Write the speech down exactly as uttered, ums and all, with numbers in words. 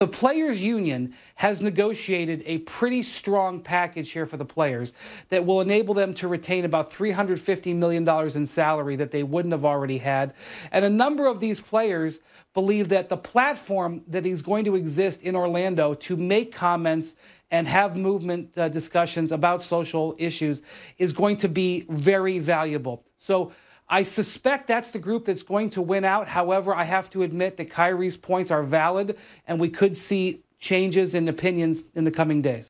The players' union has negotiated a pretty strong package here for the players that will enable them to retain about three hundred fifty million dollars in salary that they wouldn't have already had. And a number of these players believe that the platform that is going to exist in Orlando to make comments and have movement uh, discussions about social issues is going to be very valuable. So I suspect that's the group that's going to win out. However, I have to admit that Kyrie's points are valid, and we could see changes in opinions in the coming days.